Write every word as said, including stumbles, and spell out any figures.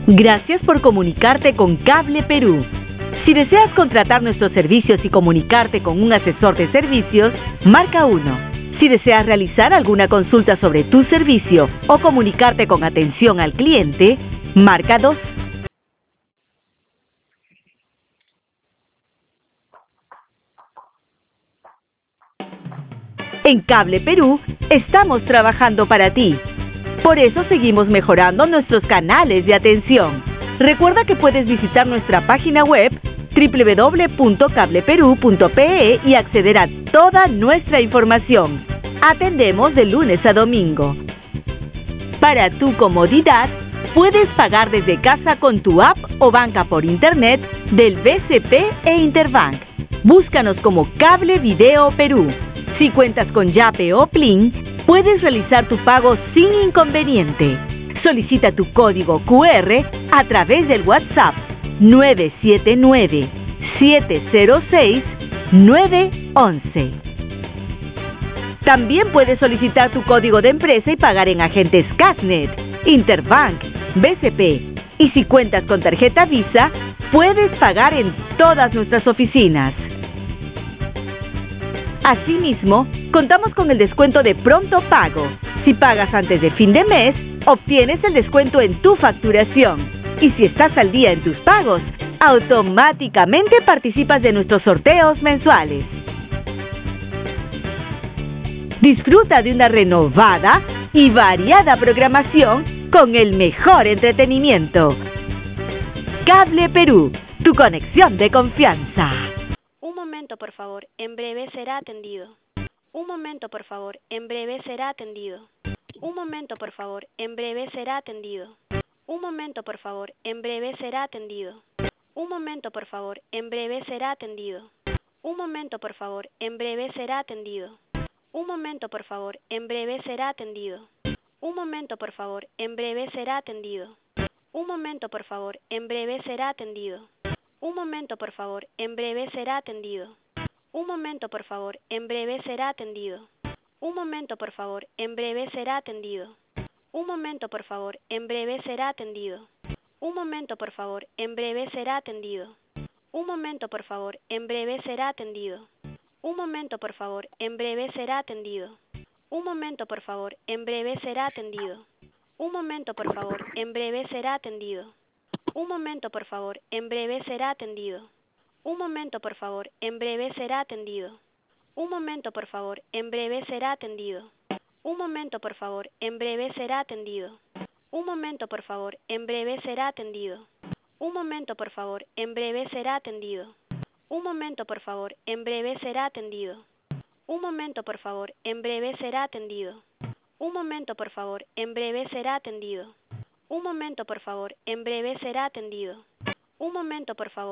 Gracias por comunicarte con Cable Perú. Si deseas contratar nuestros servicios y comunicarte con un asesor de servicios, marca uno. Si deseas realizar alguna consulta sobre tu servicio o comunicarte con atención al cliente, marca dos. En Cable Perú estamos trabajando para ti. Por eso seguimos mejorando nuestros canales de atención. Recuerda que puedes visitar nuestra página web doble u doble u doble u punto cable perú punto pe e y acceder a toda nuestra información. Atendemos de lunes a domingo. Para tu comodidad, puedes pagar desde casa con tu app o banca por internet del B C P e Interbank. Búscanos como Cable Video Perú. Si cuentas con Yape o Plin, puedes realizar tu pago sin inconveniente. Solicita tu código cu erre a través del WhatsApp nueve siete nueve, siete cero seis, nueve once. También puedes solicitar tu código de empresa y pagar en agentes Casnet, Interbank, B C P. Y si cuentas con tarjeta Visa, puedes pagar en todas nuestras oficinas. Asimismo, contamos con el descuento de pronto pago. Si pagas antes de fin de mes, obtienes el descuento en tu facturación. Y si estás al día en tus pagos, automáticamente participas de nuestros sorteos mensuales. Disfruta de una renovada y variada programación con el mejor entretenimiento. Cable Perú, tu conexión de confianza. Un momento, por favor, en breve será atendido. Un momento, por favor, en breve será atendido. Un momento, por favor, en breve será atendido. Un momento, por favor, en breve será atendido. Un momento, por favor, en breve será atendido. Un momento, por favor, en breve será atendido. Un momento, por favor, en breve será atendido. Un momento, por favor, en breve será atendido. Un momento, por favor, en breve será atendido. Un momento, por favor, en breve será atendido. Un momento, por favor, en breve será atendido. Un momento, por favor, en breve será atendido. Un momento, por favor, en breve será atendido. Un momento, por favor, en breve será atendido. Un momento, por favor, en breve será atendido. Un momento, por favor, en breve será atendido. Un momento, por favor, en breve será atendido. Un momento, por favor, en breve será atendido. Un momento, por favor, en breve será atendido. Un momento, por favor, en breve será atendido. Un momento, por favor, en breve será atendido. Un momento, por favor, en breve será atendido. Un momento, por favor, en breve será atendido. Un momento, por favor, en breve será atendido. Un momento, por favor, en breve será atendido. Un momento, por favor, en breve será atendido. Un momento, por favor, en breve será atendido. Un momento, por favor, en breve será atendido. Un momento, por favor.